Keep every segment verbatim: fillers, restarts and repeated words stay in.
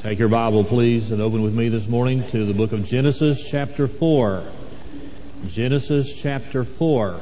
Take your Bible, please, and open with me this morning to the book of Genesis, chapter four. Genesis, chapter four.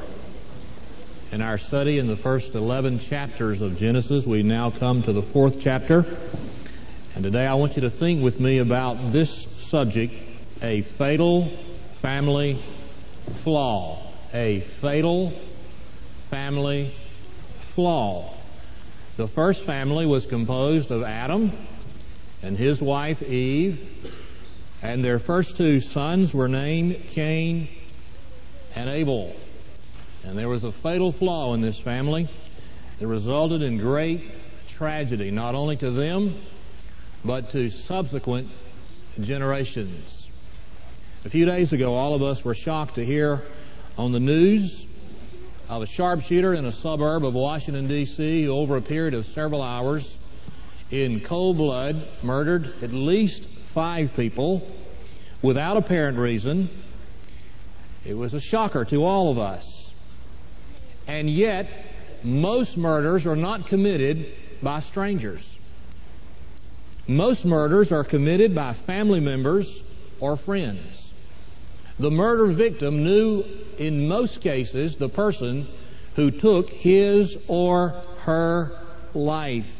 In our study in the first eleven chapters of Genesis, we now come to the fourth chapter. And today I want you to think with me about this subject, a fatal family flaw. A fatal family flaw. The first family was composed of Adam and his wife Eve, and their first two sons were named Cain and Abel. And there was a fatal flaw in this family that resulted in great tragedy, not only to them, but to subsequent generations. A few days ago, all of us were shocked to hear on the news of a sharpshooter in a suburb of Washington, D C, who over a period of several hours in cold blood murdered at least five people without apparent reason. It was a shocker to all of us. And yet, most murders are not committed by strangers. Most murders are committed by family members or friends. The murder victim knew, in most cases, the person who took his or her life.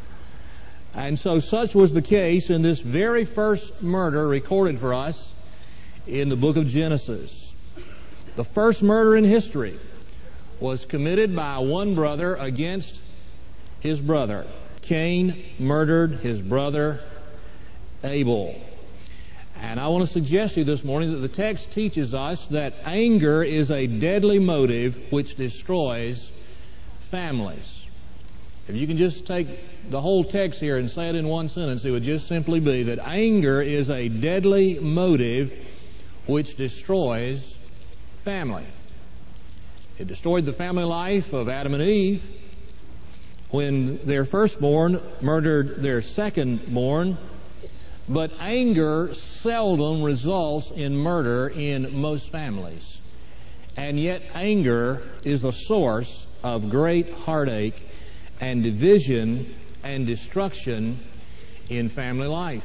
And so such was the case in this very first murder recorded for us in the book of Genesis. The first murder in history was committed by one brother against his brother. Cain murdered his brother Abel. And I want to suggest to you this morning that the text teaches us that anger is a deadly motive which destroys families. If you can just take the whole text here and say it in one sentence, it would just simply be that anger is a deadly motive which destroys family. It destroyed the family life of Adam and Eve when their firstborn murdered their secondborn. But anger seldom results in murder in most families. And yet anger is the source of great heartache and division and destruction in family life.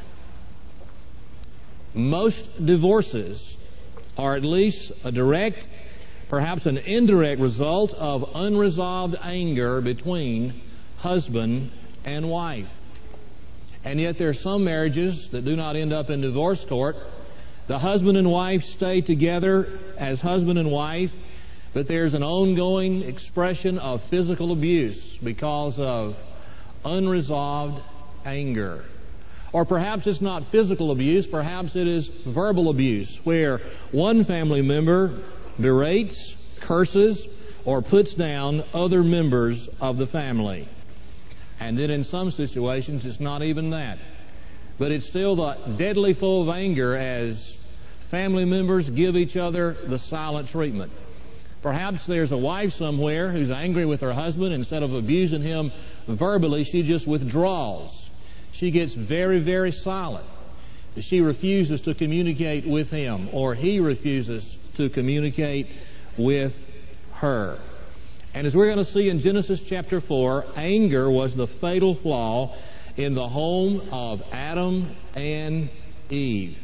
Most divorces are at least a direct, perhaps an indirect result of unresolved anger between husband and wife. And yet there are some marriages that do not end up in divorce court. The husband and wife stay together as husband and wife, but there's an ongoing expression of physical abuse because of unresolved anger. Or perhaps it's not physical abuse, perhaps it is verbal abuse, where one family member berates, curses, or puts down other members of the family. And then in some situations, it's not even that. But it's still the deadly foe of anger as family members give each other the silent treatment. Perhaps there's a wife somewhere who's angry with her husband. Instead of abusing him verbally, she just withdraws. She gets very, very silent. She refuses to communicate with him, or he refuses to communicate with her. And as we're going to see in Genesis chapter four, anger was the fatal flaw in the home of Adam and Eve.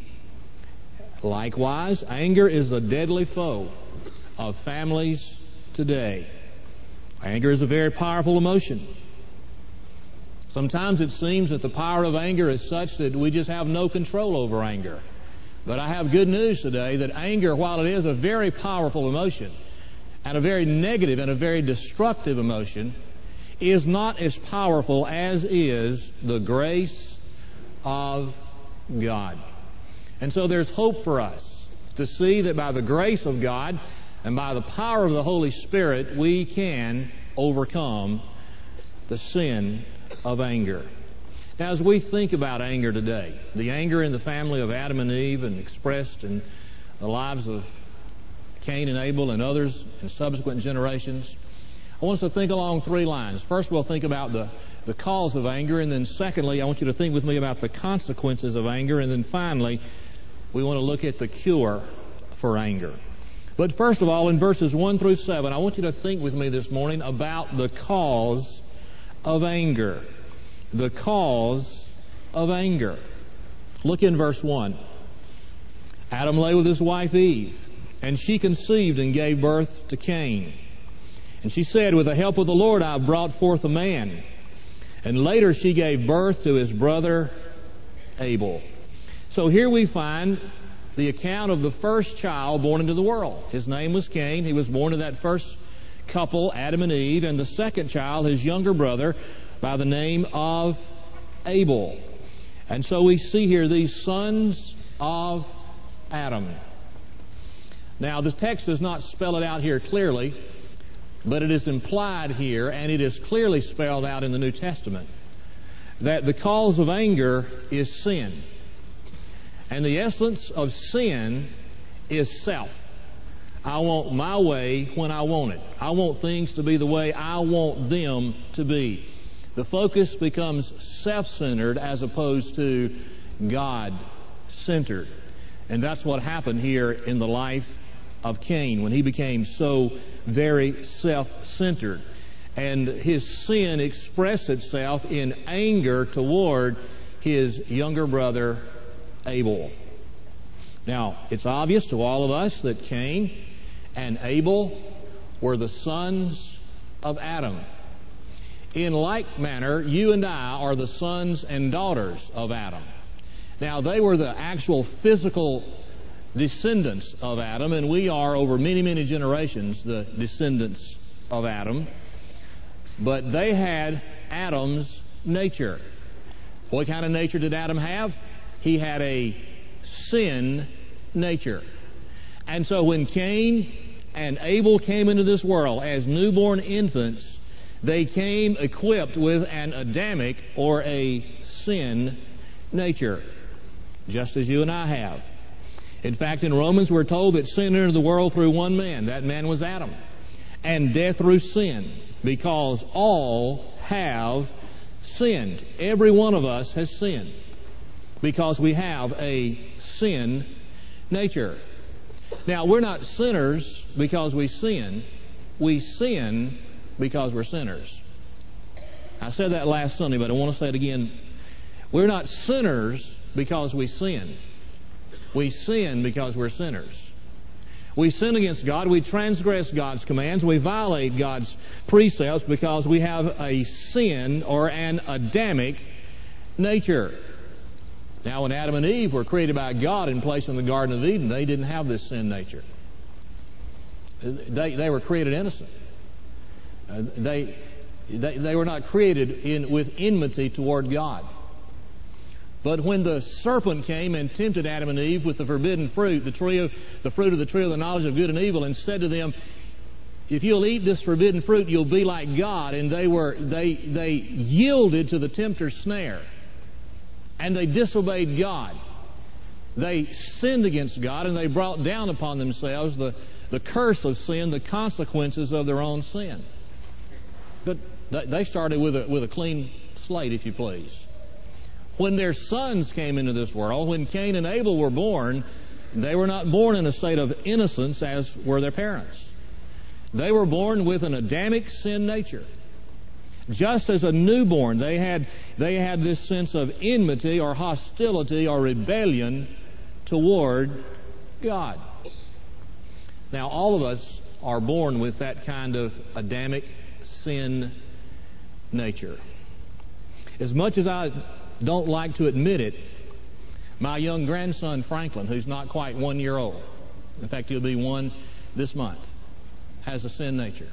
Likewise, anger is a deadly foe of families today. Anger is a very powerful emotion. Sometimes it seems that the power of anger is such that we just have no control over anger. But I have good news today that anger, while it is a very powerful emotion, and a very negative and a very destructive emotion, is not as powerful as is the grace of God. And so there's hope for us to see that by the grace of God and by the power of the Holy Spirit, we can overcome the sin of anger. Now, as we think about anger today, the anger in the family of Adam and Eve and expressed in the lives of Cain and Abel and others in subsequent generations, I want us to think along three lines. First, we'll think about the, the cause of anger, and then secondly, I want you to think with me about the consequences of anger, and then finally, we want to look at the cure for anger. But first of all, in verses one through seven, I want you to think with me this morning about the cause of anger. The cause of anger. Look in verse one. Adam lay with his wife Eve, and she conceived and gave birth to Cain. And she said, with the help of the Lord I have brought forth a man. And later she gave birth to his brother Abel. So here we find the account of the first child born into the world. His name was Cain. He was born to that first couple, Adam and Eve, and the second child, his younger brother, by the name of Abel. And so we see here these sons of Adam. Now, the text does not spell it out here clearly, but it is implied here, and it is clearly spelled out in the New Testament, that the cause of anger is sin. And the essence of sin is self. I want my way when I want it. I want things to be the way I want them to be. The focus becomes self-centered as opposed to God-centered. And that's what happened here in the life of Cain when he became so very self-centered. And his sin expressed itself in anger toward his younger brother Abel. Now, it's obvious to all of us that Cain and Abel were the sons of Adam. In like manner, you and I are the sons and daughters of Adam. Now, they were the actual physical descendants of Adam, and we are, over many, many generations, the descendants of Adam. But they had Adam's nature. What kind of nature did Adam have? He had a sin nature. And so when Cain and Abel came into this world as newborn infants, they came equipped with an Adamic or a sin nature, just as you and I have. In fact, in Romans we're told that sin entered the world through one man. That man was Adam. And death through sin, because all have sinned. Every one of us has sinned because we have a sin nature. Now, we're not sinners because we sin. We sin because we're sinners. I said that last Sunday, but I want to say it again. We're not sinners because we sin. We sin because we're sinners. We sin against God. We transgress God's commands. We violate God's precepts because we have a sin or an Adamic nature. Now, when Adam and Eve were created by God and placed in the Garden of Eden, they didn't have this sin nature. They, they were created innocent. Uh, they, they, they were not created in, with enmity toward God. But when the serpent came and tempted Adam and Eve with the forbidden fruit, the tree of, the fruit of the tree of the knowledge of good and evil, and said to them, if you'll eat this forbidden fruit, you'll be like God. And they were they they yielded to the tempter's snare. And they disobeyed God. They sinned against God, and they brought down upon themselves the, the curse of sin, the consequences of their own sin. But they started with a, with a clean slate, if you please. When their sons came into this world, when Cain and Abel were born, they were not born in a state of innocence as were their parents. They were born with an Adamic sin nature. Just as a newborn, they had, they had this sense of enmity or hostility or rebellion toward God. Now, all of us are born with that kind of Adamic sin nature. As much as I don't like to admit it, my young grandson Franklin, who's not quite one year old, in fact he'll be one this month, has a sin nature.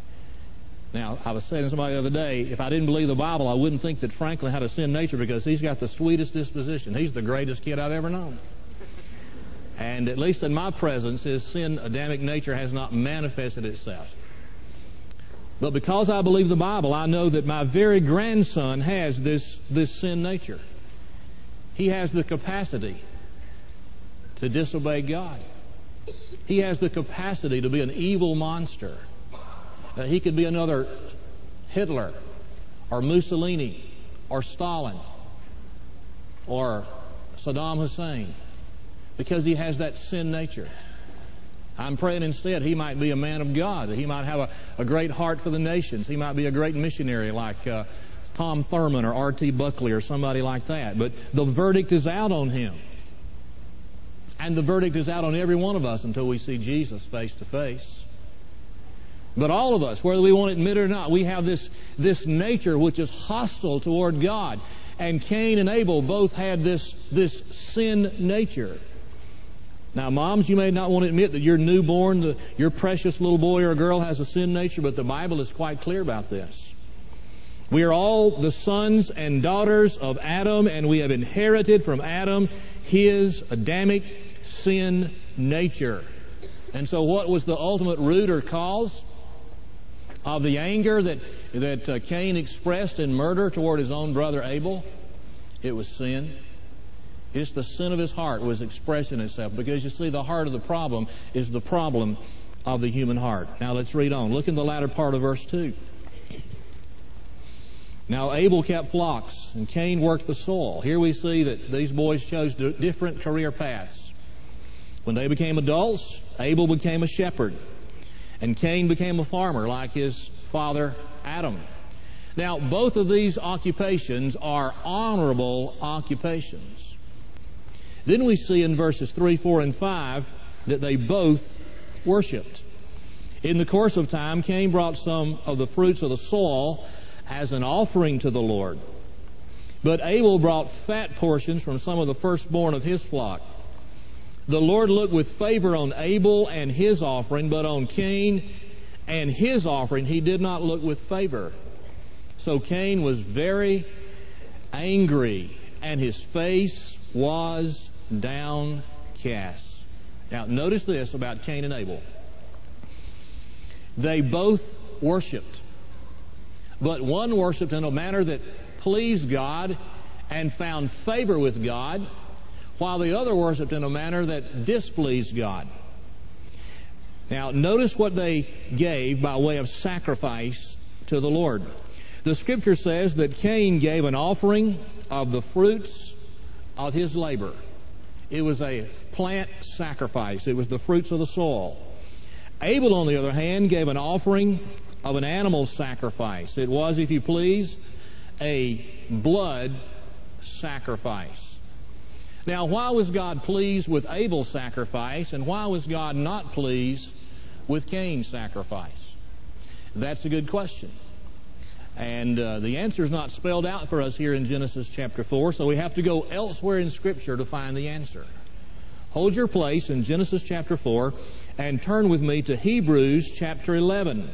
Now, I was saying to somebody the other day, if I didn't believe the Bible, I wouldn't think that Franklin had a sin nature because he's got the sweetest disposition. He's the greatest kid I've ever known. And at least in my presence, his sin Adamic nature has not manifested itself. But because I believe the Bible, I know that my very grandson has this, this sin nature. He has the capacity to disobey God. He has the capacity to be an evil monster. Uh, he could be another Hitler or Mussolini or Stalin or Saddam Hussein because he has that sin nature. I'm praying instead he might be a man of God. He might have a, a great heart for the nations. He might be a great missionary like uh, Tom Thurman or R T Buckley or somebody like that. But the verdict is out on him. And the verdict is out on every one of us until we see Jesus face to face. But all of us, whether we want to admit it or not, we have this, this nature which is hostile toward God. And Cain and Abel both had this, this sin nature. Now, moms, you may not want to admit that your newborn, the, your precious little boy or girl has a sin nature, but the Bible is quite clear about this. We are all the sons and daughters of Adam, and we have inherited from Adam his Adamic sin nature. And so what was the ultimate root or cause of the anger that, that uh, Cain expressed in murder toward his own brother Abel? It was sin. It's the sin of his heart was expressing itself. Because you see, the heart of the problem is the problem of the human heart. Now let's read on. Look in the latter part of verse two. Now Abel kept flocks, and Cain worked the soil. Here we see that these boys chose different career paths. When they became adults, Abel became a shepherd, and Cain became a farmer like his father Adam. Now, both of these occupations are honorable occupations. Then we see in verses three, four, and five that they both worshipped. In the course of time, Cain brought some of the fruits of the soil as an offering to the Lord. But Abel brought fat portions from some of the firstborn of his flock. The Lord looked with favor on Abel and his offering, but on Cain and his offering he did not look with favor. So Cain was very angry, and his face was downcast. Now, notice this about Cain and Abel. They both worshipped. But one worshipped in a manner that pleased God and found favor with God, while the other worshipped in a manner that displeased God. Now, notice what they gave by way of sacrifice to the Lord. The Scripture says that Cain gave an offering of the fruits of his labor. It was a plant sacrifice. It was the fruits of the soil. Abel, on the other hand, gave an offering of an animal sacrifice. It was, if you please, a blood sacrifice. Now, why was God pleased with Abel's sacrifice, and why was God not pleased with Cain's sacrifice? That's a good question. And uh, the answer is not spelled out for us here in Genesis chapter four, so we have to go elsewhere in Scripture to find the answer. Hold your place in Genesis chapter four and turn with me to Hebrews chapter eleven.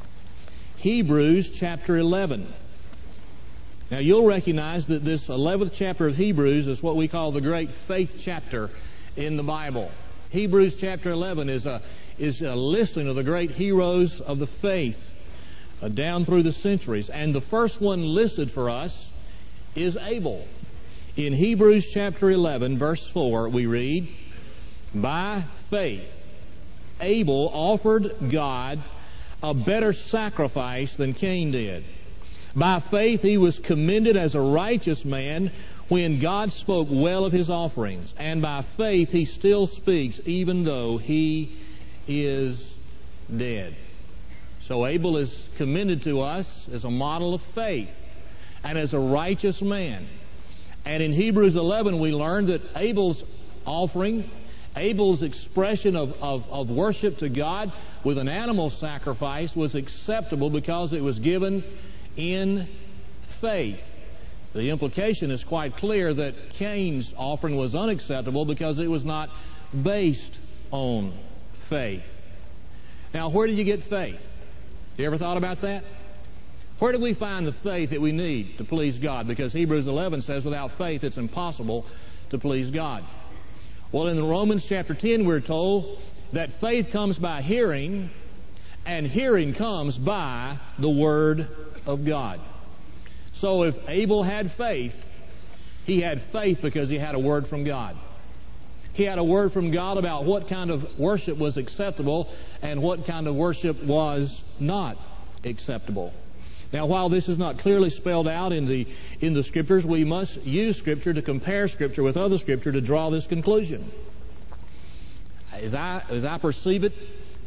Hebrews chapter eleven. Now you'll recognize that this eleventh chapter of Hebrews is what we call the great faith chapter in the Bible. Hebrews chapter eleven is a, is a listing of the great heroes of the faith uh, down through the centuries. And the first one listed for us is Abel. In Hebrews chapter eleven, verse four, we read, "By faith Abel offered God a better sacrifice than Cain did. By faith he was commended as a righteous man when God spoke well of his offerings. And by faith he still speaks even though he is dead." So Abel is commended to us as a model of faith and as a righteous man. And in Hebrews eleven we learn that Abel's offering, Abel's expression of, of, of worship to God with an animal sacrifice was acceptable because it was given in faith. The implication is quite clear that Cain's offering was unacceptable because it was not based on faith. Now, where do you get faith? You ever thought about that? Where do we find the faith that we need to please God? Because Hebrews eleven says without faith it's impossible to please God. Well, in Romans chapter ten we're told that faith comes by hearing, and hearing comes by the Word of God. So if Abel had faith, he had faith because he had a word from God. He had a word from God about what kind of worship was acceptable and what kind of worship was not acceptable. Now, while this is not clearly spelled out in the in the Scriptures, we must use Scripture to compare Scripture with other Scripture to draw this conclusion. As I, as I perceive it,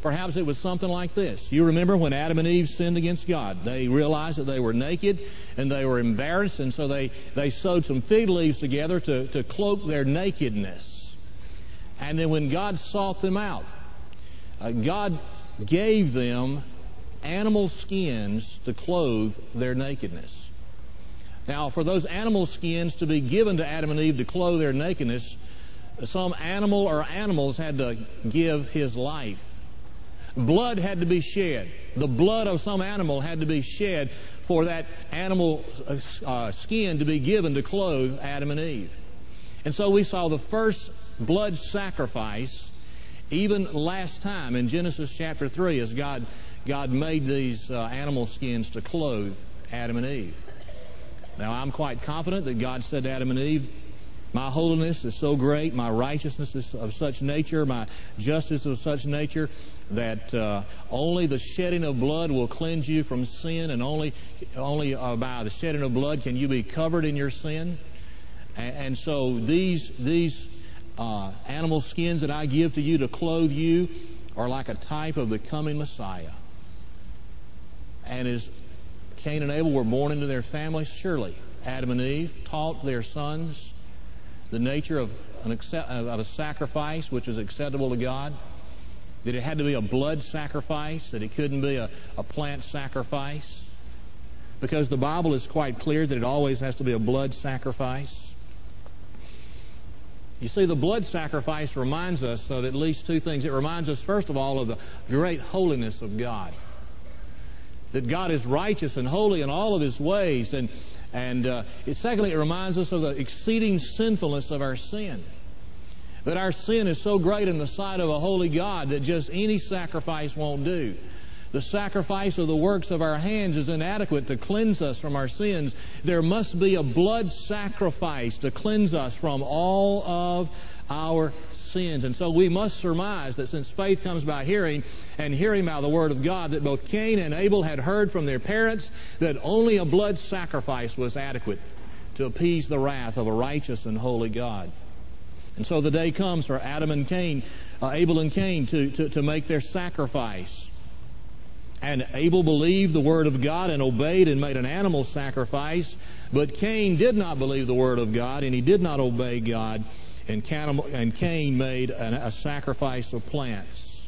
Perhaps it was something like this. You remember when Adam and Eve sinned against God. They realized that they were naked and they were embarrassed, and so they, they sewed some fig leaves together to, to cloak their nakedness. And then when God sought them out, uh, God gave them animal skins to clothe their nakedness. Now, for those animal skins to be given to Adam and Eve to clothe their nakedness, some animal or animals had to give his life. Blood had to be shed. The blood of some animal had to be shed for that animal uh, skin to be given to clothe Adam and Eve. And so we saw the first blood sacrifice even last time in Genesis chapter three as God, God made these uh, animal skins to clothe Adam and Eve. Now, I'm quite confident that God said to Adam and Eve, my holiness is so great, my righteousness is of such nature, my justice of such nature, that uh, only the shedding of blood will cleanse you from sin, and only only uh, by the shedding of blood can you be covered in your sin. And, and so these these uh, animal skins that I give to you to clothe you are like a type of the coming Messiah. And as Cain and Abel were born into their families, surely Adam and Eve taught their sons the nature of, an accept, of a sacrifice which is acceptable to God, that it had to be a blood sacrifice, that it couldn't be a, a plant sacrifice, because the Bible is quite clear that it always has to be a blood sacrifice. You see, the blood sacrifice reminds us of at least two things. It reminds us, first of all, of the great holiness of God, that God is righteous and holy in all of His ways, and And uh, it, secondly, it reminds us of the exceeding sinfulness of our sin. That our sin is so great in the sight of a holy God that just any sacrifice won't do. The sacrifice of the works of our hands is inadequate to cleanse us from our sins. There must be a blood sacrifice to cleanse us from all of our sins. And so we must surmise that since faith comes by hearing, and hearing by the Word of God, that both Cain and Abel had heard from their parents that only a blood sacrifice was adequate to appease the wrath of a righteous and holy God. And so the day comes for Adam and Cain, uh, Abel and Cain, to, to, to make their sacrifice. And Abel believed the Word of God and obeyed and made an animal sacrifice, but Cain did not believe the Word of God and he did not obey God, and Cain made a sacrifice of plants.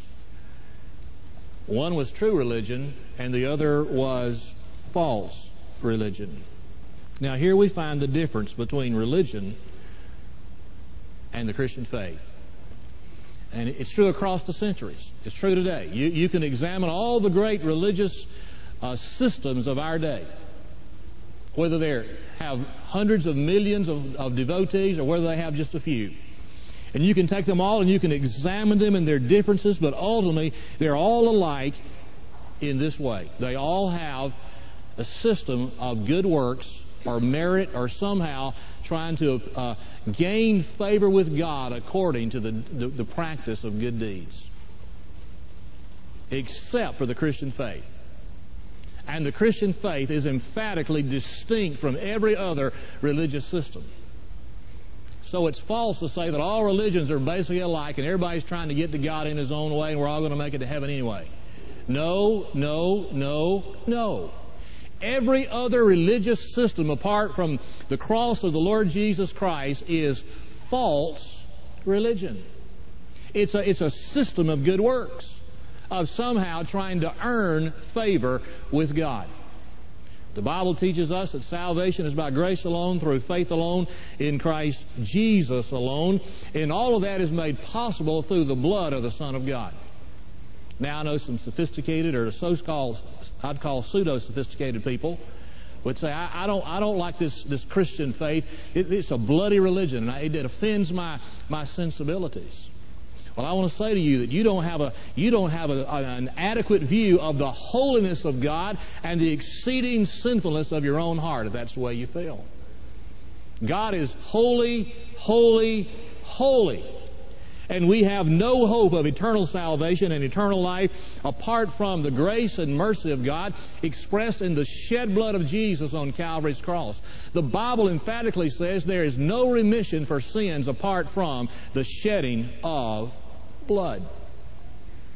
One was true religion and the other was false religion. Now here we find the difference between religion and the Christian faith. And it's true across the centuries. It's true today. You, you can examine all the great religious uh, systems of our day, whether they have hundreds of millions of, of devotees or whether they have just a few. And you can take them all and you can examine them and their differences, but ultimately they're all alike in this way. They all have a system of good works or merit or somehow trying to uh, gain favor with God according to the, the, the practice of good deeds. Except for the Christian faith. And the Christian faith is emphatically distinct from every other religious system. So it's false to say that all religions are basically alike and everybody's trying to get to God in his own way and we're all going to make it to heaven anyway. No, no, no, no. Every other religious system apart from the cross of the Lord Jesus Christ is false religion. It's a, it's a system of good works, of somehow trying to earn favor with God. The Bible teaches us that salvation is by grace alone, through faith alone, in Christ Jesus alone, and all of that is made possible through the blood of the Son of God. Now I know some sophisticated, or so-called, I'd call pseudo-sophisticated people would say, I, I don't, I don't like this, this Christian faith. It, it's a bloody religion, and I, it offends my, my sensibilities. Well, I want to say to you that you don't have a, you don't have a, an adequate view of the holiness of God and the exceeding sinfulness of your own heart, if that's the way you feel. God is holy, holy, holy. And we have no hope of eternal salvation and eternal life apart from the grace and mercy of God expressed in the shed blood of Jesus on Calvary's cross. The Bible emphatically says there is no remission for sins apart from the shedding of blood.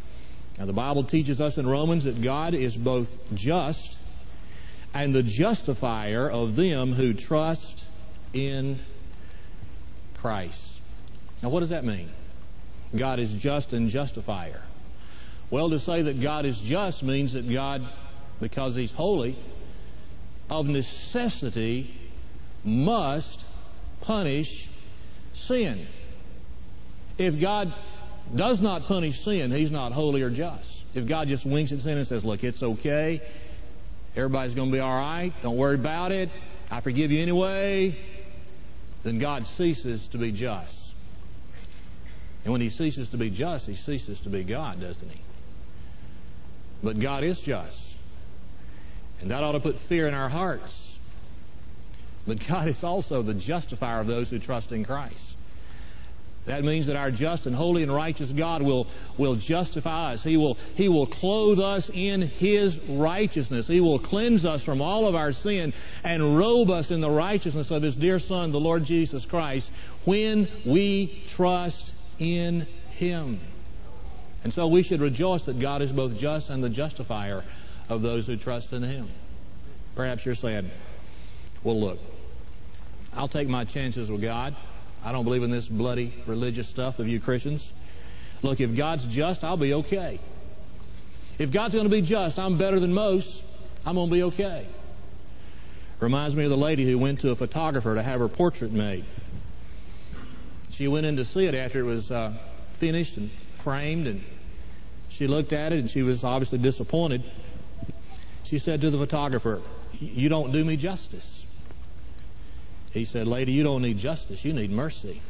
Now, the Bible teaches us in Romans that God is both just and the justifier of them who trust in Christ. Now, what does that mean? God is just and justifier. Well, to say that God is just means that God, because He's holy, of necessity must punish sin. If God does not punish sin, He's not holy or just. If God just winks at sin and says, look, it's okay, everybody's going to be all right, don't worry about it, I forgive you anyway, then God ceases to be just. And when He ceases to be just, He ceases to be God, doesn't He? But God is just. And that ought to put fear in our hearts. But God is also the justifier of those who trust in Christ. That means that our just and holy and righteous God will, will justify us. He will, He will clothe us in His righteousness. He will cleanse us from all of our sin and robe us in the righteousness of His dear Son, the Lord Jesus Christ, when we trust in Him. And so we should rejoice that God is both just and the justifier of those who trust in Him. Perhaps you're saying, well, look, I'll take my chances with God. I don't believe in this bloody religious stuff of you Christians. Look, if God's just, I'll be okay. If God's going to be just, I'm better than most. I'm going to be okay. Reminds me of the lady who went to a photographer to have her portrait made. She went in to see it after it was uh, finished and framed, and she looked at it, and she was obviously disappointed. She said to the photographer, you don't do me justice. He said, lady, you don't need justice, you need mercy.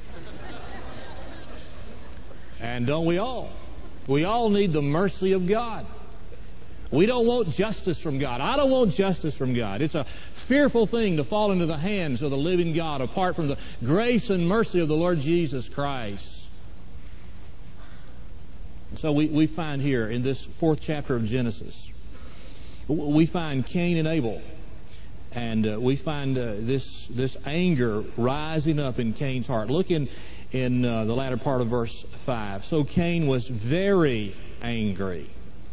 And don't we all? We all need the mercy of God. We don't want justice from God. I don't want justice from God. It's a fearful thing to fall into the hands of the living God apart from the grace and mercy of the Lord Jesus Christ. So we, we find here in this fourth chapter of Genesis, we find Cain and Abel. And uh, we find uh, this this anger rising up in Cain's heart. Look in, in uh, the latter part of verse five. So Cain was very angry.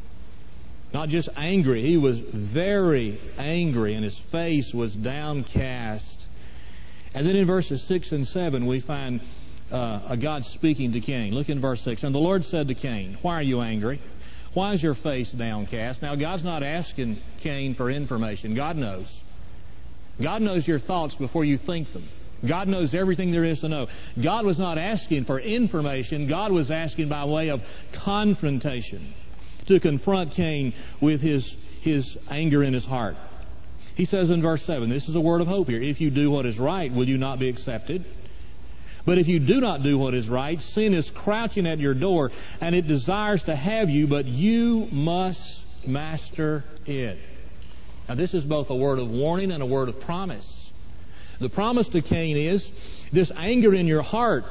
Not just angry, he was very angry, and his face was downcast. And then in verses six and seven, we find uh, a God speaking to Cain. Look in verse six. And the Lord said to Cain, why are you angry? Why is your face downcast? Now, God's not asking Cain for information. God knows. God knows your thoughts before you think them. God knows everything there is to know. God was not asking for information. God was asking by way of confrontation to confront Cain with his, his anger in his heart. He says in verse seven, this is a word of hope here. If you do what is right, will you not be accepted? But if you do not do what is right, sin is crouching at your door, and it desires to have you, but you must master it. Now, this is both a word of warning and a word of promise. The promise to Cain is, this anger in your heart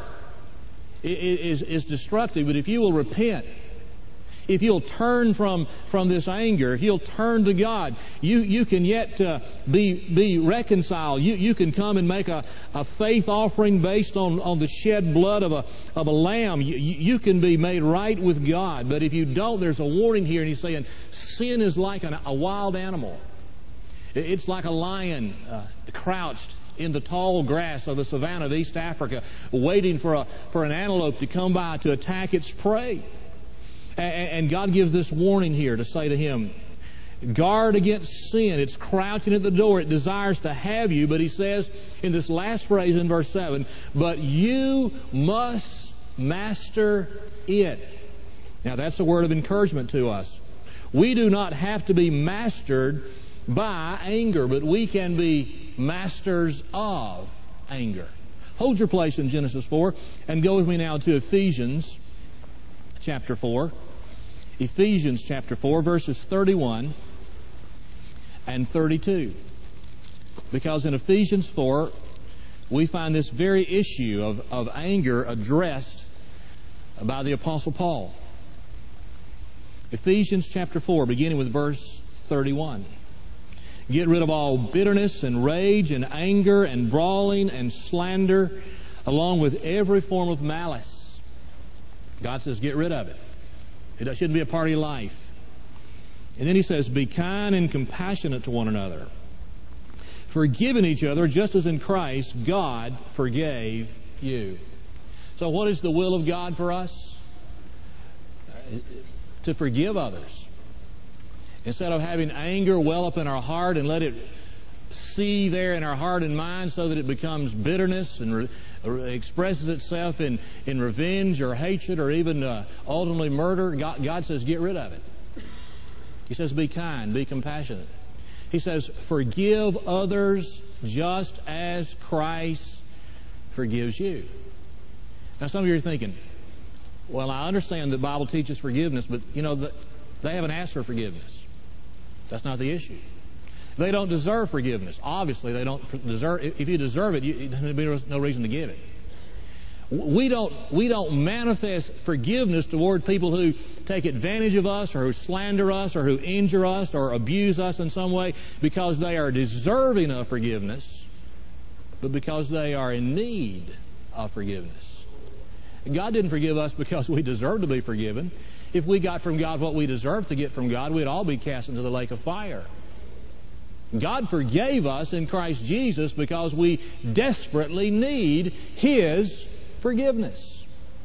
is, is destructive, but if you will repent, if you'll turn from, from this anger, if you'll turn to God, you, you can yet uh, be, be reconciled. You, you can come and make a, a faith offering based on, on the shed blood of a, of a lamb. You, you can be made right with God. But if you don't, there's a warning here, and he's saying, sin is like an, a wild animal. It's like a lion uh, crouched in the tall grass of the savannah of East Africa, waiting for a for an antelope to come by to attack its prey. And God gives this warning here to say to him, guard against sin. It's crouching at the door. It desires to have you. But he says in this last phrase in verse seven, but you must master it. Now that's a word of encouragement to us. We do not have to be mastered by anger, but we can be masters of anger. Hold your place in Genesis four and go with me now to Ephesians chapter four. Ephesians chapter four, verses thirty-one and thirty-two. Because in Ephesians four, we find this very issue of, of anger addressed by the Apostle Paul. Ephesians chapter four, beginning with verse thirty-one. Get rid of all bitterness and rage and anger and brawling and slander, along with every form of malice. God says, get rid of it. It shouldn't be a part of your life. And then he says, be kind and compassionate to one another, forgiving each other just as in Christ God forgave you. So what is the will of God for us? Uh, to forgive others. Instead of having anger well up in our heart and let it see there in our heart and mind so that it becomes bitterness and re- expresses itself in, in revenge or hatred or even uh, ultimately murder, God, God says get rid of it. He says be kind, be compassionate. He says forgive others just as Christ forgives you. Now some of you are thinking, well, I understand the Bible teaches forgiveness, but you know, the, they haven't asked for forgiveness. That's not the issue. They don't deserve forgiveness. Obviously, they don't deserve. If you deserve it, you, there'd be no reason to give it. We don't. We don't manifest forgiveness toward people who take advantage of us, or who slander us, or who injure us, or abuse us in some way, because they are deserving of forgiveness, but because they are in need of forgiveness. God didn't forgive us because we deserve to be forgiven. If we got from God what we deserve to get from God, we'd all be cast into the lake of fire. God forgave us in Christ Jesus because we desperately need His forgiveness.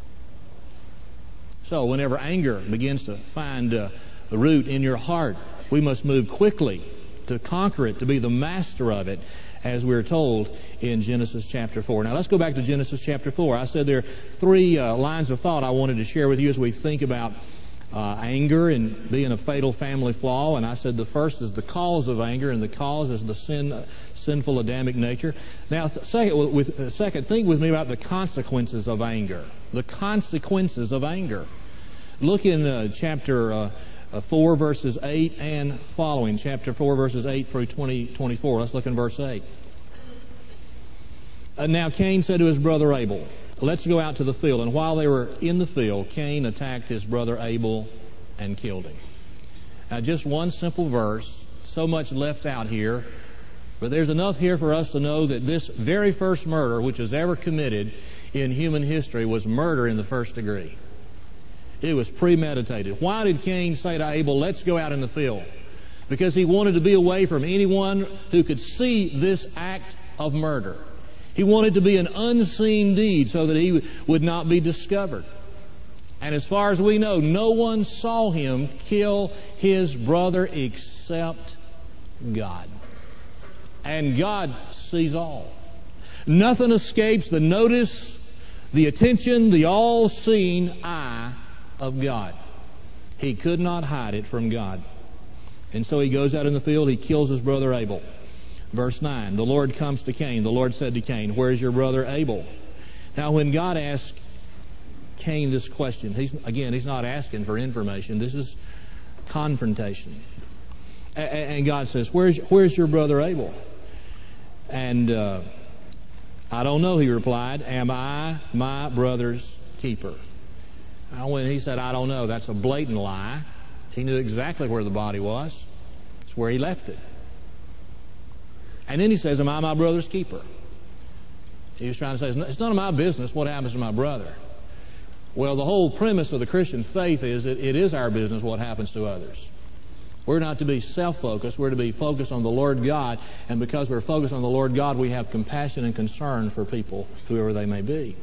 So whenever anger begins to find uh, a root in your heart, we must move quickly to conquer it, to be the master of it, as we're told in Genesis chapter four. Now let's go back to Genesis chapter four. I said there are three uh, lines of thought I wanted to share with you as we think about Uh, anger and being a fatal family flaw. And I said the first is the cause of anger, and the cause is the sin, uh, sinful Adamic nature. Now, th- second, with, uh, second, think with me about the consequences of anger. The consequences of anger. Look in uh, chapter uh, uh, four, verses eight and following. Chapter four, verses eight through twenty, twenty-four. Let's look in verse eight. Uh, now Cain said to his brother Abel, let's go out to the field. And while they were in the field, Cain attacked his brother Abel and killed him. Now, just one simple verse, so much left out here, but there's enough here for us to know that this very first murder which was ever committed in human history was murder in the first degree. It was premeditated. Why did Cain say to Abel, let's go out in the field? Because he wanted to be away from anyone who could see this act of murder. He wanted to be an unseen deed so that he would not be discovered. And as far as we know, no one saw him kill his brother except God. And God sees all. Nothing escapes the notice, the attention, the all-seeing eye of God. He could not hide it from God. And so he goes out in the field, he kills his brother Abel. Verse nine, the Lord comes to Cain. The Lord said to Cain, where's your brother Abel? Now, when God asked Cain this question, he's, again, he's not asking for information. This is confrontation. A- and God says, where's, where's your brother Abel? And uh, I don't know, he replied. Am I my brother's keeper? Now, when he said, I don't know, that's a blatant lie. He knew exactly where the body was. It's where he left it. And then he says, am I my brother's keeper? He was trying to say, it's none of my business what happens to my brother. Well, the whole premise of the Christian faith is that it is our business what happens to others. We're not to be self-focused. We're to be focused on the Lord God. And because we're focused on the Lord God, we have compassion and concern for people, whoever they may be.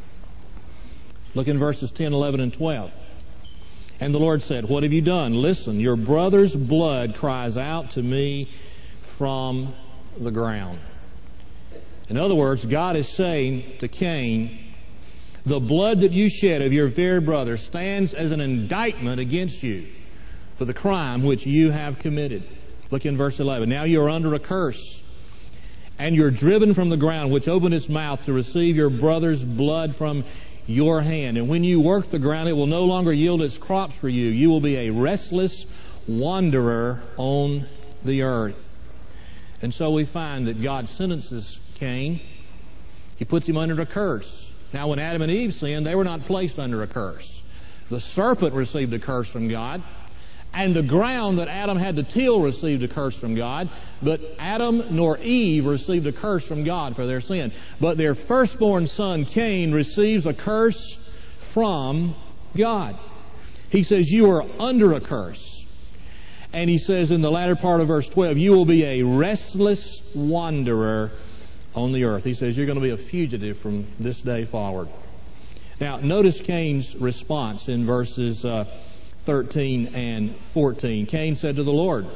Look in verses ten, eleven, and twelve. And the Lord said, what have you done? Listen, your brother's blood cries out to me from the ground. In other words, God is saying to Cain, the blood that you shed of your very brother stands as an indictment against you for the crime which you have committed. Look in verse eleven. Now you are under a curse, and you're driven from the ground, which opened its mouth to receive your brother's blood from your hand. And when you work the ground, it will no longer yield its crops for you. You will be a restless wanderer on the earth. And so we find that God sentences Cain. He puts him under a curse. Now, when Adam and Eve sinned, they were not placed under a curse. The serpent received a curse from God, and the ground that Adam had to till received a curse from God. But Adam nor Eve received a curse from God for their sin. But their firstborn son, Cain, receives a curse from God. He says, you are under a curse. And he says in the latter part of verse twelve, you will be a restless wanderer on the earth. He says, you're going to be a fugitive from this day forward. Now, notice Cain's response in verses uh, thirteen and fourteen. Cain said to the Lord,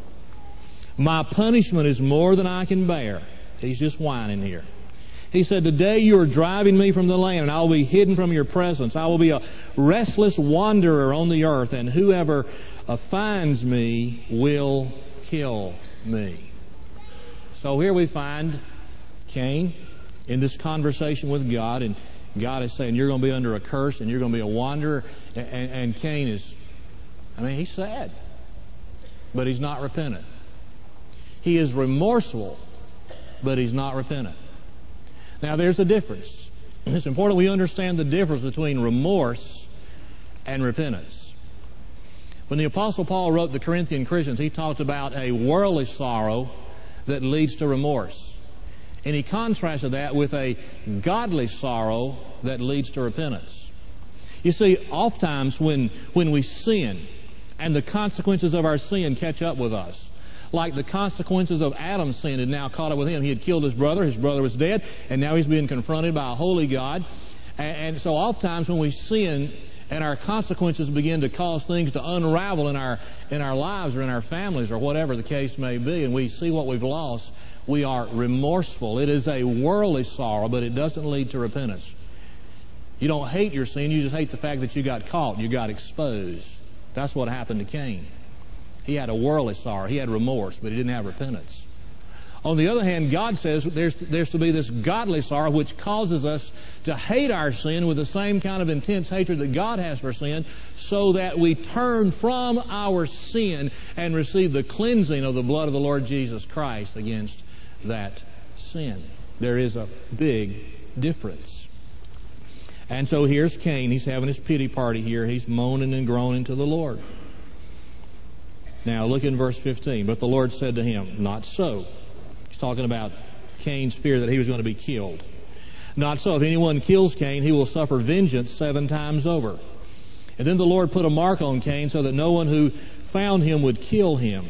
my punishment is more than I can bear. He's just whining here. He said, today you are driving me from the land, and I will be hidden from your presence. I will be a restless wanderer on the earth, and whoever uh, finds me will kill me. So here we find Cain in this conversation with God, and God is saying, you're going to be under a curse, and you're going to be a wanderer. And, and, and Cain is, I mean, he's sad, but he's not repentant. He is remorseful, but he's not repentant. Now, there's a difference. It's important we understand the difference between remorse and repentance. When the Apostle Paul wrote the Corinthian Christians, he talked about a worldly sorrow that leads to remorse. And he contrasted that with a godly sorrow that leads to repentance. You see, oftentimes when, when we sin and the consequences of our sin catch up with us, like the consequences of Adam's sin had now caught up with him. He had killed his brother. His brother was dead. And now he's being confronted by a holy God. And, and so oftentimes when we sin and our consequences begin to cause things to unravel in our, in our lives or in our families or whatever the case may be, and we see what we've lost, we are remorseful. It is a worldly sorrow, but it doesn't lead to repentance. You don't hate your sin. You just hate the fact that you got caught. You got exposed. That's what happened to Cain. He had a worldly sorrow. He had remorse, but he didn't have repentance. On the other hand, God says there's, there's to be this godly sorrow which causes us to hate our sin with the same kind of intense hatred that God has for sin, so that we turn from our sin and receive the cleansing of the blood of the Lord Jesus Christ against that sin. There is a big difference. And so here's Cain. He's having his pity party here. He's moaning and groaning to the Lord. Now look in verse fifteen. But the Lord said to him, not so. He's talking about Cain's fear that he was going to be killed. Not so. If anyone kills Cain, he will suffer vengeance seven times over. And then the Lord put a mark on Cain so that no one who found him would kill him.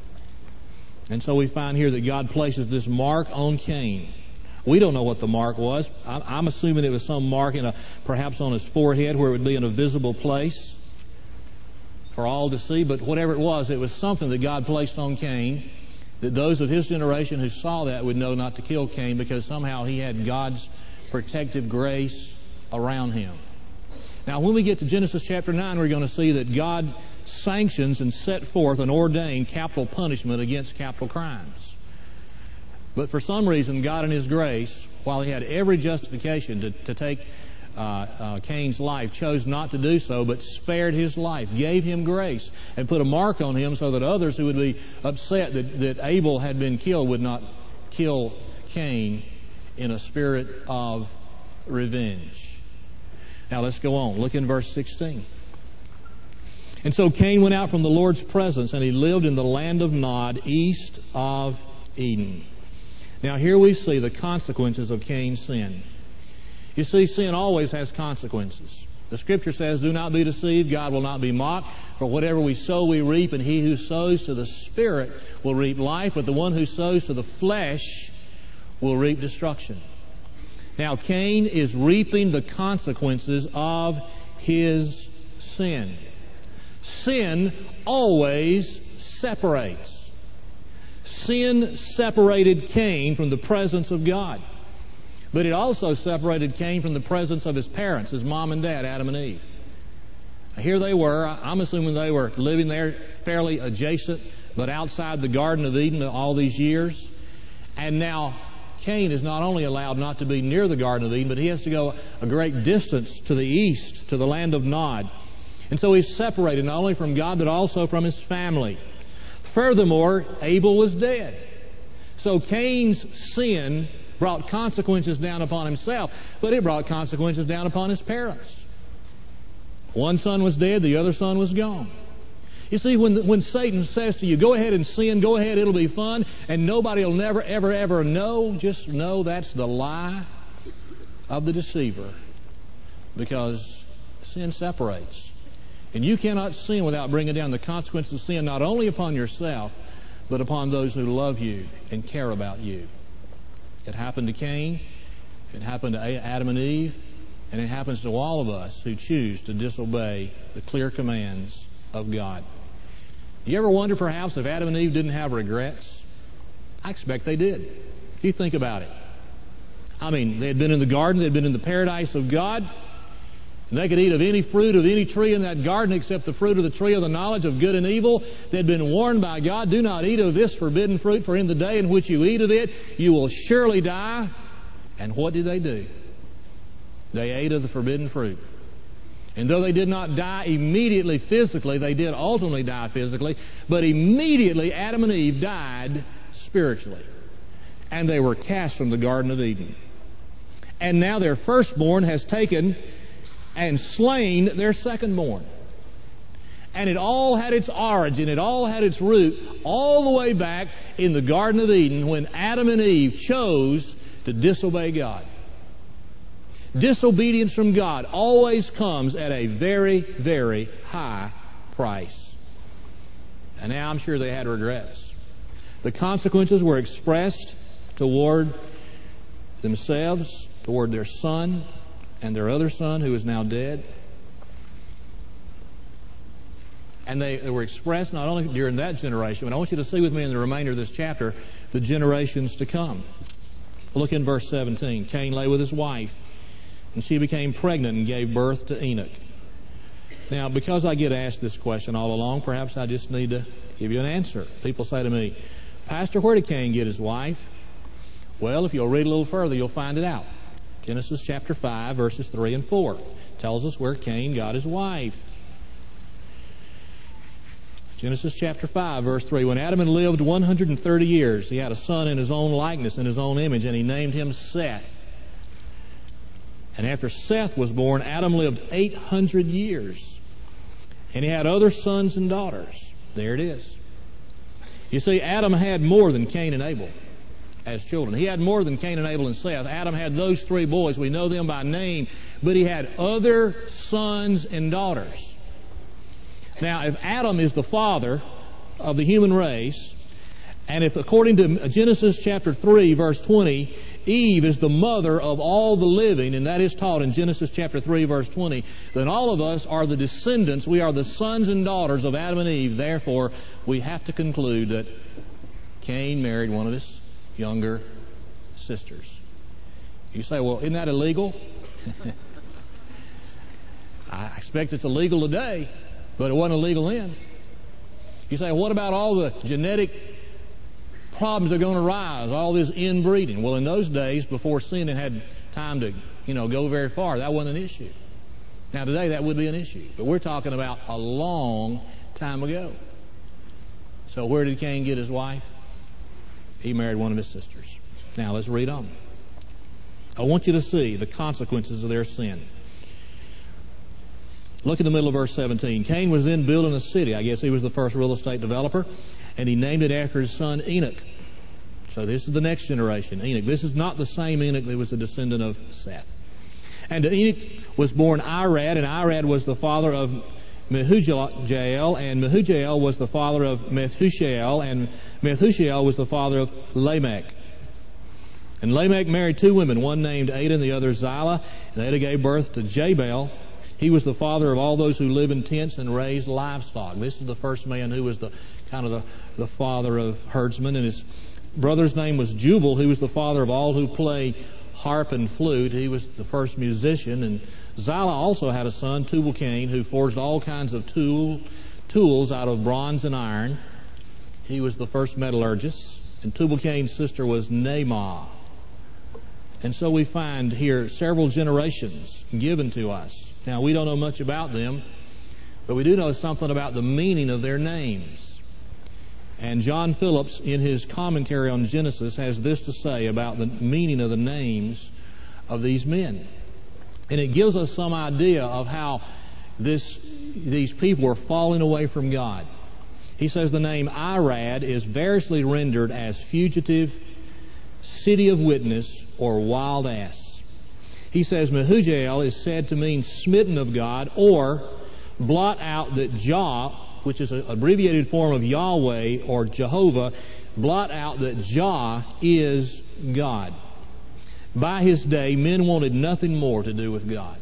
And so we find here that God places this mark on Cain. We don't know what the mark was. I'm assuming it was some mark in a, perhaps on his forehead where it would be in a visible place for all to see, but whatever it was, it was something that God placed on Cain, that those of his generation who saw that would know not to kill Cain, because somehow he had God's protective grace around him. Now, when we get to Genesis chapter nine, we're going to see that God sanctions and set forth and ordained capital punishment against capital crimes. But for some reason, God in His grace, while He had every justification to, to take Uh, uh, Cain's life, chose not to do so, but spared his life, gave him grace, and put a mark on him so that others who would be upset that, that Abel had been killed would not kill Cain in a spirit of revenge. Now let's go on. Look in verse sixteen. And so Cain went out from the Lord's presence, and he lived in the land of Nod, east of Eden. Now here we see the consequences of Cain's sin. You see, sin always has consequences. The Scripture says, do not be deceived, God will not be mocked. For whatever we sow, we reap, and he who sows to the Spirit will reap life, but the one who sows to the flesh will reap destruction. Now, Cain is reaping the consequences of his sin. Sin always separates. Sin separated Cain from the presence of God. But it also separated Cain from the presence of his parents, his mom and dad, Adam and Eve. Here they were. I'm assuming they were living there fairly adjacent, but outside the Garden of Eden all these years. And now Cain is not only allowed not to be near the Garden of Eden, but he has to go a great distance to the east, to the land of Nod. And so he's separated not only from God, but also from his family. Furthermore, Abel was dead. So Cain's sin brought consequences down upon himself, but it brought consequences down upon his parents. One son was dead, the other son was gone. You see, when, when Satan says to you, go ahead and sin, go ahead, it'll be fun, and nobody will never, ever, ever know, just know that's the lie of the deceiver, because sin separates. And you cannot sin without bringing down the consequences of sin not only upon yourself, but upon those who love you and care about you. It happened to Cain, it happened to Adam and Eve, and it happens to all of us who choose to disobey the clear commands of God. You ever wonder perhaps if Adam and Eve didn't have regrets? I expect they did. If you think about it. I mean, they had been in the garden, they had been in the paradise of God, and they could eat of any fruit of any tree in that garden except the fruit of the tree of the knowledge of good and evil. They had been warned by God, do not eat of this forbidden fruit, for in the day in which you eat of it, you will surely die. And what did they do? They ate of the forbidden fruit. And though they did not die immediately physically, they did ultimately die physically, but immediately Adam and Eve died spiritually. And they were cast from the Garden of Eden. And now their firstborn has taken and slain their secondborn. And it all had its origin, it all had its root, all the way back in the Garden of Eden when Adam and Eve chose to disobey God. Disobedience from God always comes at a very, very high price. And now I'm sure they had regrets. The consequences were expressed toward themselves, toward their son, and their other son who is now dead. And they, they were expressed not only during that generation, but I want you to see with me in the remainder of this chapter the generations to come. Look in verse seventeen. Cain lay with his wife, and she became pregnant and gave birth to Enoch. Now, because I get asked this question all along, perhaps I just need to give you an answer. People say to me, Pastor, where did Cain get his wife? Well, if you'll read a little further, you'll find it out. Genesis chapter five, verses three and four tells us where Cain got his wife. Genesis chapter five, verse three. When Adam had lived one hundred thirty years, he had a son in his own likeness, in his own image, and he named him Seth. And after Seth was born, Adam lived eight hundred years. And he had other sons and daughters. There it is. You see, Adam had more than Cain and Abel as children. He had more than Cain and Abel and Seth. Adam had those three boys. We know them by name. But he had other sons and daughters. Now, if Adam is the father of the human race, and if according to Genesis chapter three, verse twenty, Eve is the mother of all the living, and that is taught in Genesis chapter three, verse twenty, then all of us are the descendants. We are the sons and daughters of Adam and Eve. Therefore, we have to conclude that Cain married one of his younger sisters. You say, well, isn't that illegal? I expect it's illegal today, but it wasn't illegal then. You say, what about all the genetic problems that are going to rise, all this inbreeding? Well, in those days, before sin had time to, you know, go very far, that wasn't an issue. Now, today, that would be an issue. But we're talking about a long time ago. So where did Cain get his wife? He married one of his sisters. Now, let's read on. I want you to see the consequences of their sin. Look in the middle of verse seventeen. Cain was then building a city. I guess he was the first real estate developer. And he named it after his son Enoch. So this is the next generation, Enoch. This is not the same Enoch that was a descendant of Seth. And to Enoch was born Irad, and Irad was the father of Mehujael, and Mehujael was the father of Methushael, and Methushael was the father of Lamech. And Lamech married two women, one named Ada and the other Zillah, and Ada gave birth to Jabal. He was the father of all those who live in tents and raise livestock. This is the first man who was the kind of the, the father of herdsmen, and his brother's name was Jubal, who was the father of all who play harp and flute. He was the first musician. And Zillah also had a son, Tubal-Cain, who forged all kinds of tool, tools out of bronze and iron. He was the first metallurgist. And Tubal-Cain's sister was Naamah. And so we find here several generations given to us. Now, we don't know much about them, but we do know something about the meaning of their names. And John Phillips, in his commentary on Genesis, has this to say about the meaning of the names of these men. And it gives us some idea of how this, these people were falling away from God. He says the name Irad is variously rendered as fugitive, city of witness, or wild ass. He says Mehujael is said to mean smitten of God, or blot out that Jah, which is an abbreviated form of Yahweh or Jehovah, blot out that Jah is God. By his day, men wanted nothing more to do with God.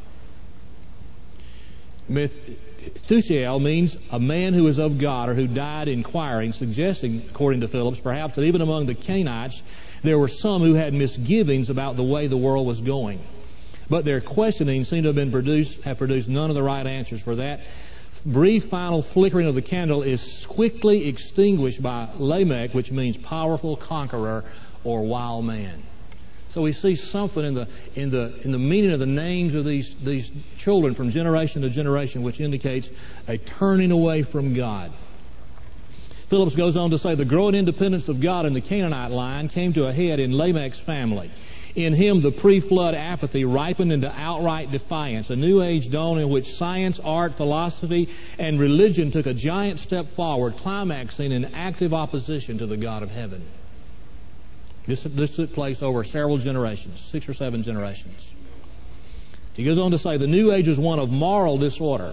Methuselah means a man who is of God or who died inquiring, suggesting, according to Phillips, perhaps that even among the Canaanites there were some who had misgivings about the way the world was going. But their questioning seemed to have been produced, have produced none of the right answers. For that brief final flickering of the candle is quickly extinguished by Lamech, which means powerful conqueror or wild man. So we see something in the in the in the meaning of the names of these these children from generation to generation, which indicates a turning away from God. Phillips goes on to say the growing independence of God in the Canaanite line came to a head in Lamech's family. In him, the pre-flood apathy ripened into outright defiance. A new age dawned in which science, art, philosophy, and religion took a giant step forward, climaxing in active opposition to the God of heaven. This, this took place over several generations, six or seven generations. He goes on to say the new age was one of moral disorder.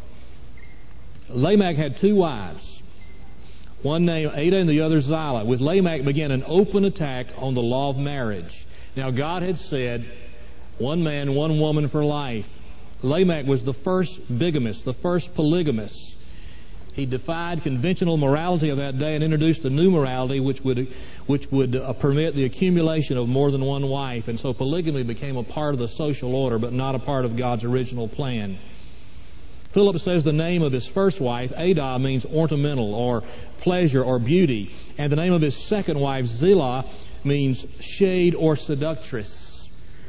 Lamech had two wives, one named Ada and the other Zillah. With Lamech began an open attack on the law of marriage. Now God had said, one man, one woman for life. Lamech was the first bigamist, the first polygamist. He defied conventional morality of that day and introduced a new morality which would which would uh, permit the accumulation of more than one wife. And so polygamy became a part of the social order, but not a part of God's original plan. Philip says the name of his first wife, Ada, means ornamental or pleasure or beauty. And the name of his second wife, Zillah, means shade or seductress.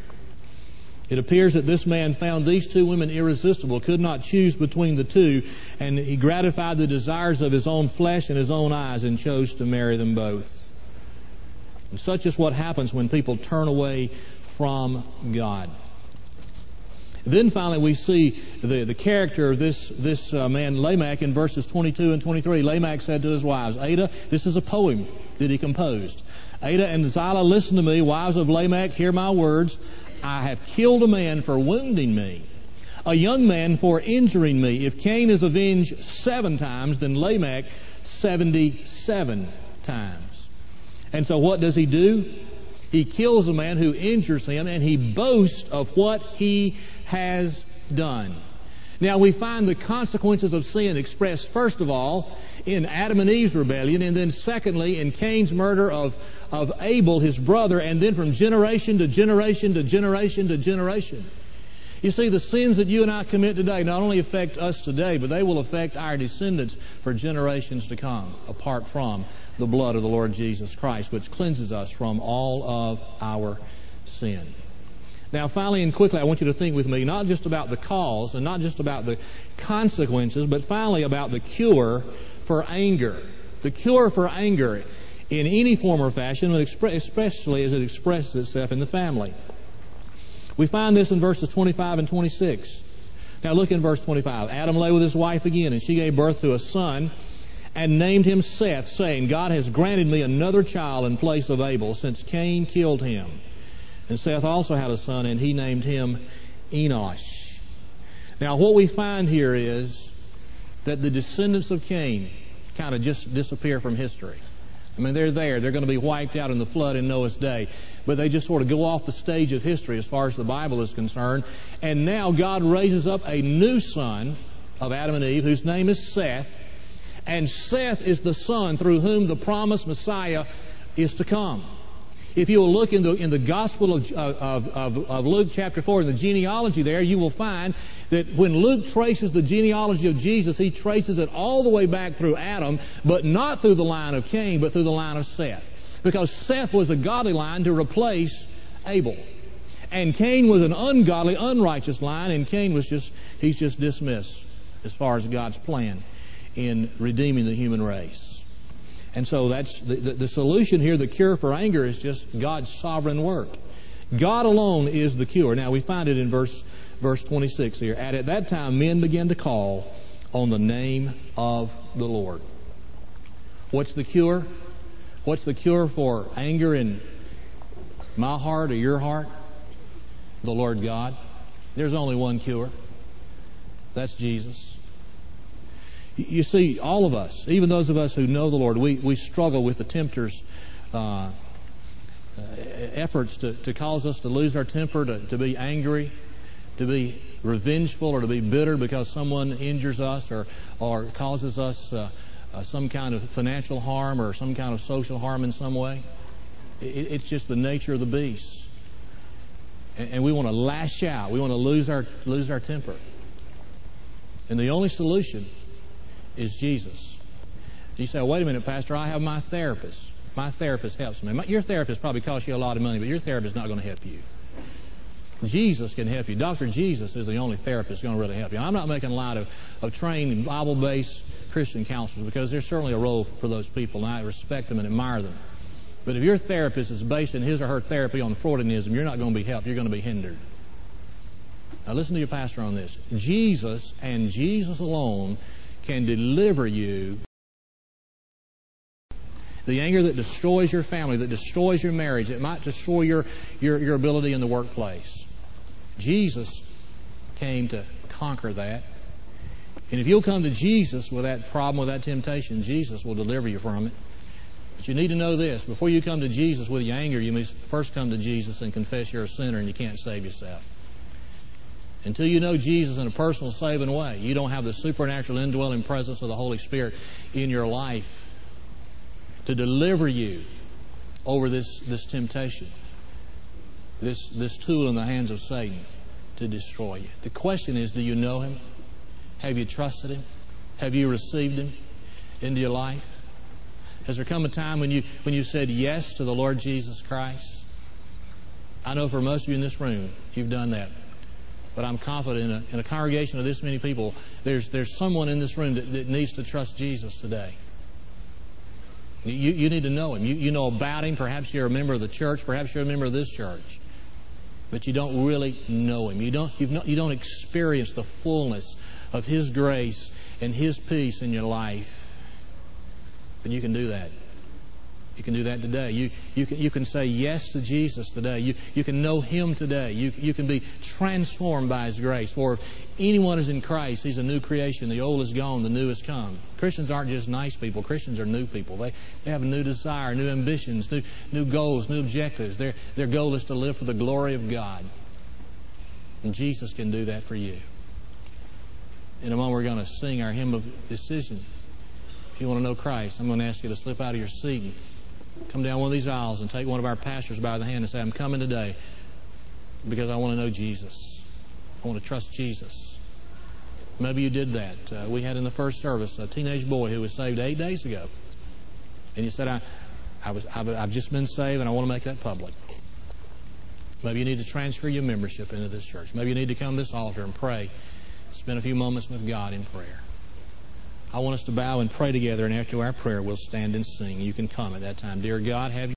It appears that this man found these two women irresistible, could not choose between the two, and he gratified the desires of his own flesh and his own eyes and chose to marry them both. And such is what happens when people turn away from God. Then finally we see the, the character of this, this uh, man Lamech in verses twenty-two and twenty-three. Lamech said to his wives, Ada, this is a poem that he composed. Ada and Zillah, listen to me, wives of Lamech, hear my words. I have killed a man for wounding me, a young man for injuring me. If Cain is avenged seven times, then Lamech seventy-seven times. And so what does he do? He kills a man who injures him, and he boasts of what he has done. Now we find the consequences of sin expressed first of all in Adam and Eve's rebellion, and then secondly in Cain's murder of, of Abel, his brother, and then from generation to generation to generation to generation. You see, the sins that you and I commit today not only affect us today, but they will affect our descendants for generations to come, apart from the blood of the Lord Jesus Christ, which cleanses us from all of our sin. Now, finally and quickly, I want you to think with me not just about the cause and not just about the consequences, but finally about the cure for anger. The cure for anger in any form or fashion, especially as it expresses itself in the family. We find this in verses twenty-five and twenty-six. Now look in verse twenty-five. Adam lay with his wife again, and she gave birth to a son and named him Seth, saying, God has granted me another child in place of Abel, since Cain killed him. And Seth also had a son, and he named him Enosh. Now what we find here is that the descendants of Cain kind of just disappear from history. I mean, they're there. They're going to be wiped out in the flood in Noah's day. But they just sort of go off the stage of history as far as the Bible is concerned. And now God raises up a new son of Adam and Eve, whose name is Seth. And Seth is the son through whom the promised Messiah is to come. If you will look in the in the Gospel of, of, of, of Luke chapter four, in the genealogy there, you will find that when Luke traces the genealogy of Jesus, he traces it all the way back through Adam, but not through the line of Cain, but through the line of Seth. Because Seth was a godly line to replace Abel. And Cain was an ungodly, unrighteous line, and Cain was just, he's just dismissed as far as God's plan in redeeming the human race. And so that's the, the, the solution here, the cure for anger, is just God's sovereign work. God alone is the cure. Now we find it in verse verse twenty-six here. And at that time men began to call on the name of the Lord. What's the cure? What's the cure for anger in my heart or your heart? The Lord God. There's only one cure. That's Jesus. You see, all of us, even those of us who know the Lord, we, we struggle with the tempter's uh, efforts to, to cause us to lose our temper, to, to be angry, to be revengeful, or to be bitter because someone injures us or, or causes us uh, uh, some kind of financial harm or some kind of social harm in some way. It, it's just the nature of the beast. And, and we want to lash out. We want to lose our, lose our temper. And the only solution is Jesus. You say, wait a minute, Pastor, I have my therapist. My therapist helps me. My, your therapist probably costs you a lot of money, but your therapist is not going to help you. Jesus can help you. Doctor Jesus is the only therapist going to really help you. I'm not making light of, of trained Bible-based Christian counselors, because there's certainly a role for those people, and I respect them and admire them. But if your therapist is based in his or her therapy on Freudianism, you're not going to be helped. You're going to be hindered. Now listen to your pastor on this. Jesus and Jesus alone can deliver you. The anger that destroys your family, that destroys your marriage, it might destroy your, your, your ability in the workplace. Jesus came to conquer that. And if you'll come to Jesus with that problem, with that temptation, Jesus will deliver you from it. But you need to know this. Before you come to Jesus with your anger, you must first come to Jesus and confess you're a sinner and you can't save yourself. Until you know Jesus in a personal, saving way, you don't have the supernatural indwelling presence of the Holy Spirit in your life to deliver you over this, this temptation, this, this tool in the hands of Satan to destroy you. The question is, do you know Him? Have you trusted Him? Have you received Him into your life? Has there come a time when you, when you said yes to the Lord Jesus Christ? I know for most of you in this room, you've done that. But I'm confident in a, in a congregation of this many people, there's, there's someone in this room that, that needs to trust Jesus today. You, you need to know Him. You, you know about Him. Perhaps you're a member of the church. Perhaps you're a member of this church. But you don't really know Him. You don't, you've not, you don't experience the fullness of His grace and His peace in your life. But you can do that. You can do that today. You, you, can, you can say yes to Jesus today. You, you can know Him today. You, you can be transformed by His grace. For if anyone is in Christ, he's a new creation. The old is gone, the new has come. Christians aren't just nice people. Christians are new people. They, they have a new desire, new ambitions, new, new goals, new objectives. Their, their goal is to live for the glory of God. And Jesus can do that for you. In a moment, we're going to sing our hymn of decision. If you want to know Christ, I'm going to ask you to slip out of your seat and come down one of these aisles and take one of our pastors by the hand and say, I'm coming today because I want to know Jesus. I want to trust Jesus. Maybe you did that. Uh, we had in the first service a teenage boy who was saved eight days ago. And he said, I, I was, I've, I've just been saved and I want to make that public. Maybe you need to transfer your membership into this church. Maybe you need to come to this altar and pray. Spend a few moments with God in prayer. I want us to bow and pray together, and after our prayer, we'll stand and sing. You can come at that time. Dear God, have